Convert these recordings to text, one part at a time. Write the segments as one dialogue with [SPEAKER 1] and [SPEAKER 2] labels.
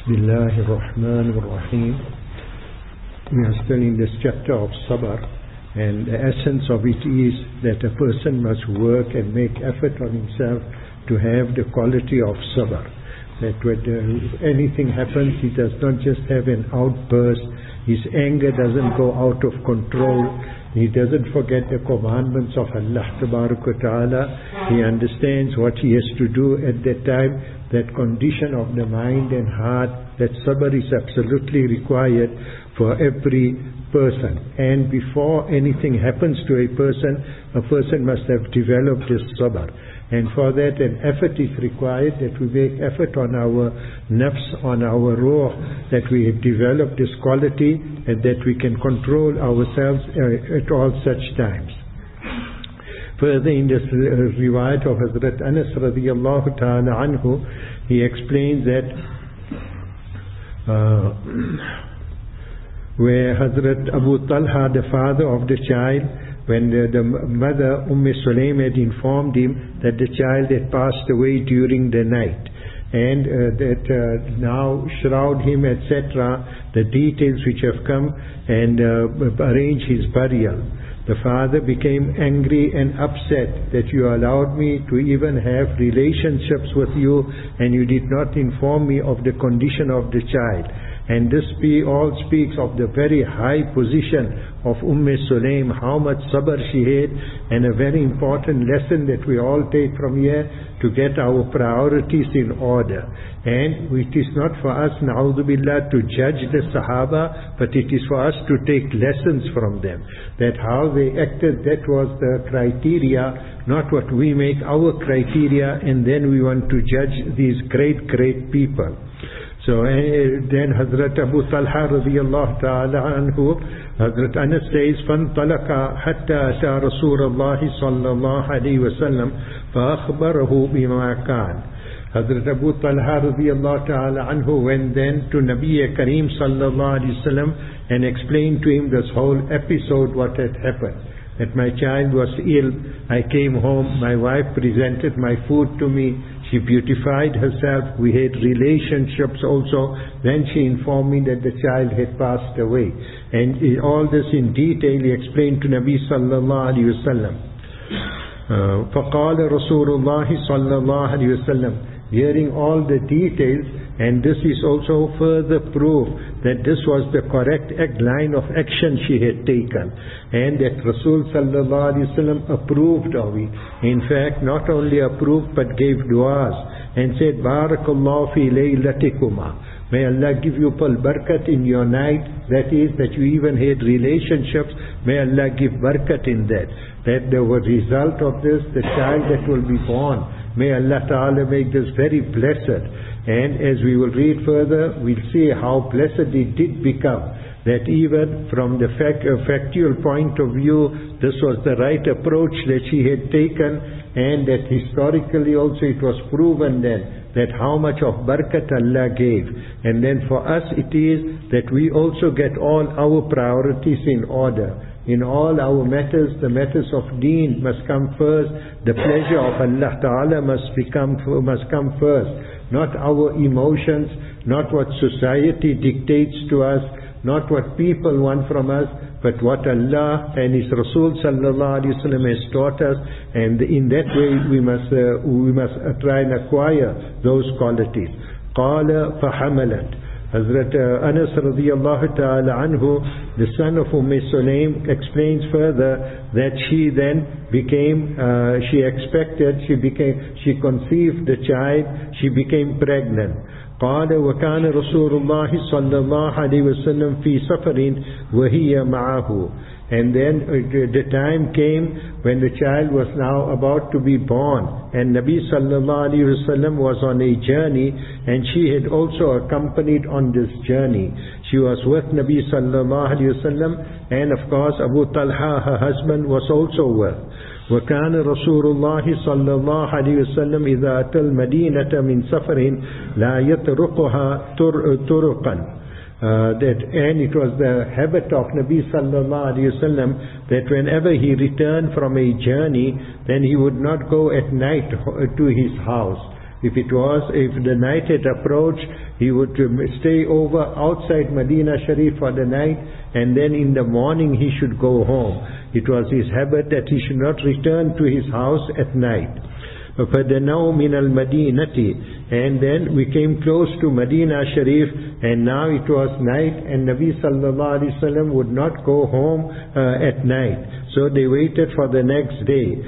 [SPEAKER 1] Bismillahir Rahmanir Rahim. We are still in this chapter of Sabr, and the essence of it is that a person must work and make effort on himself to have the quality of Sabr. That when anything happens, he does not just have an outburst, his anger doesn't go out of control, he doesn't forget the commandments of Allah Ta'ala. He understands what he has to do at that time. That condition of the mind and heart, that sabr is absolutely required for every person. And before anything happens to a person must have developed this sabr. And for that an effort is required, that we make effort on our nafs, on our ruh, that we have developed this quality and that we can control ourselves at all such times. Further in this riwayat of Hazrat Anas radiyallahu ta'ala anhu, he explains that where Hazrat Abu Talha, the father of the child, when the mother Sulaim had informed him that the child had passed away during the night, and that now shroud him, etc., the details which have come, and arrange his burial. The father became angry and upset that you allowed me to even have relationships with you and you did not inform me of the condition of the child. And this all speaks of the very high position of Sulaim, how much sabr she had, and a very important lesson that we all take from here, to get our priorities in order. And it is not for us, na'udhu billah, to judge the Sahaba, but it is for us to take lessons from them. That how they acted, that was the criteria, not what we make our criteria, and then we want to judge these great people. So then Hazrat Abu Talha radiyallahu ta'ala anhu, Hazrat Anas says, فَانْطَلَقَ حَتَّى أَتَى رَسُولَ اللَّهِ صَلَّى اللَّهُ عَلَيْهِ وَسَلَّمَ فَأَخْبَرَهُ بِمَا كَانَ. Hazrat Abu Talha radiyallahu ta'ala anhu went then to Nabi Kareem sallallahu alayhi wasallam and explained to him this whole episode, what had happened. That my child was ill, I came home, my wife presented my food to me, she beautified herself, we had relationships also, then she informed me that the child had passed away. And all this in detail he explained to Nabi sallallahu alayhi wasallam. فَقَالَ رَسُولُ اللَّهِ صَلَّى اللَّهُ عَلَيْهِ وَسَلَّمَ. Hearing all the details, and this is also further proof that this was the correct line of action she had taken, and that Rasul sallallahu alaihi wasallam approved of it. In fact, not only approved but gave du'as and said, Barakallahu fi laylatikuma. May Allah give you barakat in your night, that is, that you even had relationships, may Allah give barakat in that. That the result of this, the child that will be born, may Allah Ta'ala make this very blessed. And as we will read further, we'll see how blessed it did become. That even from the factual point of view, this was the right approach that she had taken, and that historically also it was proven then that how much of barakat Allah gave. And then for us it is that we also get all our priorities in order. In all our matters, the matters of deen must come first. The pleasure of Allah Ta'ala must come first. Not our emotions, not what society dictates to us, not what people want from us, but what Allah and His Rasul sallallahu alaihi wasallam has taught us. And in that way we must try and acquire those qualities. قال فحملت. Hazrat Anas radiyallahu ta'ala anhu, the son of Sulaim, explains further that she then became, she conceived the child, she became pregnant. قال وكان رسول الله صلى الله عليه وسلم في سفر وهي معه. And then the time came when the child was now about to be born, and Nabi sallallahu alaihi wasallam was on a journey, and she had also accompanied on this journey. She was with Nabi sallallahu alaihi wasallam, and of course Abu Talha, her husband, was also with. وكان رسول الله صلى الله عليه وسلم إذا أتى المدينة من سفر لا يطرقها طرقا. And it was the habit of Nabi sallallahu alaihi wasallam that whenever he returned from a journey, then he would not go at night to his house. If the night had approached, he would stay over outside Medina Sharif for the night, and then in the morning he should go home. It was his habit that he should not return to his house at night. فَدَنَوْا مِنَ الْمَدِينَةِ, and then we came close to Medina Sharif, and now it was night, and Nabi sallallahu alaihi wasallam would not go home at night. So they waited for the next day.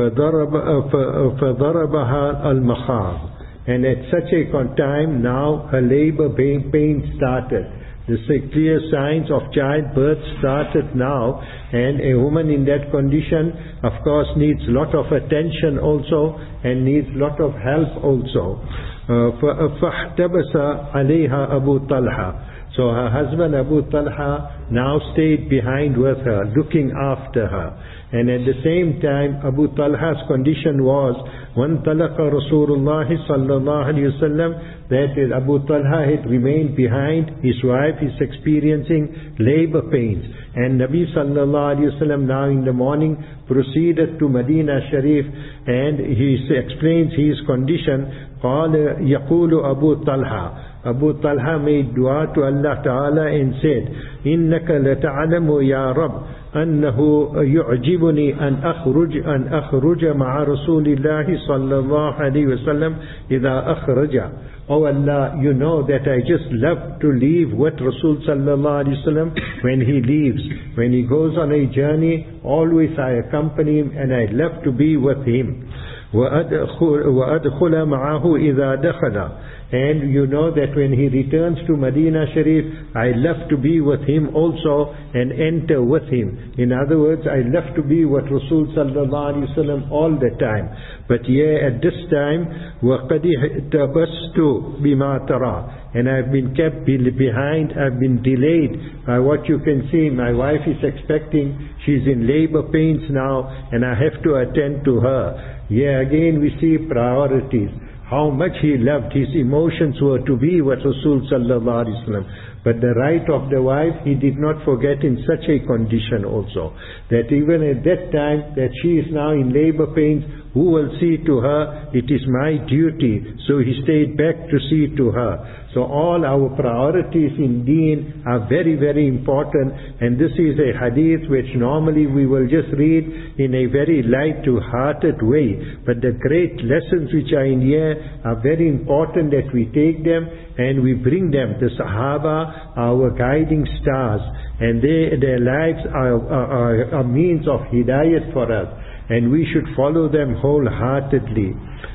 [SPEAKER 1] فَضَرَبَهَا الْمَخَاض, and at such a time now her labor pain started. The clear signs of childbirth started now, and a woman in that condition of course needs lot of attention also, and needs lot of help also. فَاحْتَبَسَ عَلَيْهَا أَبُو طَلْحَةَ, so her husband Abu Talha now stayed behind with her, looking after her. And at the same time, Abu Talha's condition was, وَانْطَلَقَ رَسُولُ اللَّهِ صَلَّى اللَّهُ عَلَيْهِ وسلم, that is, Abu Talha had remained behind. His wife is experiencing labor pains. And Nabi sallallahu alayhi wasallam now in the morning proceeded to Medina Sharif, and he explains his condition. قال يقول أبو طلحة, Abu Talha made dua to Allah Ta'ala and said, إِنَّكَ لَتَعْلَمُ يَا رَبِّ أَنَّهُ يُعْجِبُنِي أَنْ أَخْرُجَ مَعَ رَسُولِ اللَّهِ صَلَّى اللَّهُ عَلَيْهِ وسلم إِذَا أَخْرَجَ. Oh Allah, you know that I just love to leave with Rasul sallallahu alaihi wasallam when he leaves. When he goes on a journey, always I accompany him, and I love to be with him. وَأَدْخُلَ مَعَهُ إِذَا دَخَلَ, and you know that when he returns to Medina Sharif, I love to be with him also and enter with him. In other words, I love to be with Rasul sallallahu alaihi wasallam all the time. But at this time, وَقَدْ احْتَبَسْتُ بِمَا تَرَى, and I've been kept behind, I've been delayed by what you can see. My wife is expecting, she's in labor pains now, and I have to attend to her. Again we see priorities. How much he loved, his emotions were to be with Rasul sallallahu alaihi wasallam. But the right of the wife, he did not forget in such a condition also, that even at that time that she is now in labor pains, who will see to her? It is my duty. So he stayed back to see to her. So all our priorities in deen are very, very important, and this is a hadith which normally we will just read in a very light-hearted way. But the great lessons which are in here are very important that we take them and we bring them. The Sahaba, our guiding stars, and their lives are means of hidayat for us, and we should follow them wholeheartedly.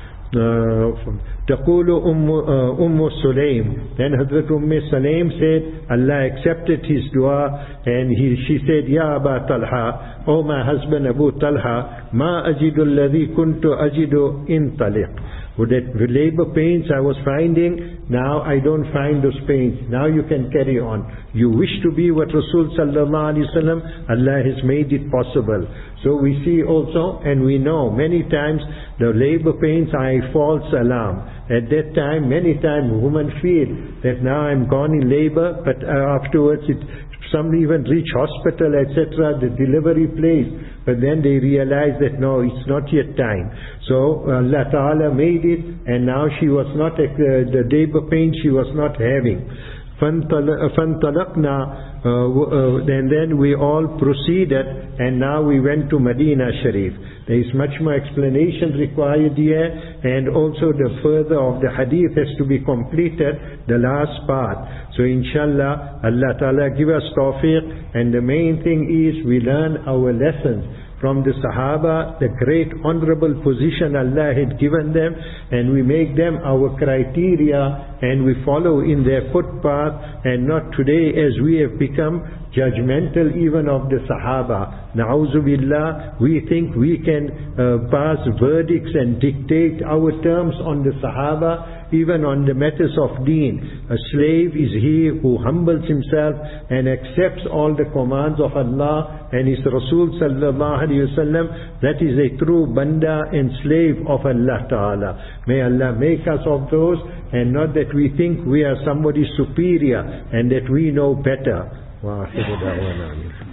[SPEAKER 1] تقول أم سليم, then Hazrat Sulaim said, Allah accepted his dua, and she said, Ya Aba Talha, oh my husband Abu Talha, ma ajidu alladhi kuntu ajidu intaliq. With that labor pains I was finding, now I don't find those pains. Now you can carry on. You wish to be with Rasul sallallahu alaihi wasallam, Allah has made it possible. So we see also, and we know many times the labor pains are a false alarm. At that time, many times women feel that now I'm gone in labor, but afterwards some even reach hospital, etc., the delivery place, but then they realize that no, it's not yet time. So Allah Ta'ala made it, and now she was not, the labor pain she was not having. فَانْطَلَقْنَا, and then we all proceeded, and now we went to Medina Sharif. There is much more explanation required here, and also the further of the hadith has to be completed, the last part. So inshallah, Allah Ta'ala give us tawfiq, and the main thing is we learn our lessons from the Sahaba, the great honorable position Allah had given them, and we make them our criteria, and we follow in their footpath, and not today as we have become judgmental even of the Sahaba. Na'uzu billah, we think we can pass verdicts and dictate our terms on the Sahaba, even on the matters of deen. A slave is he who humbles himself and accepts all the commands of Allah and His Rasul sallallahu alaihi wasallam. That is a true banda and slave of Allah Ta'ala. May Allah make us of those, and not that we think we are somebody superior and that we know better.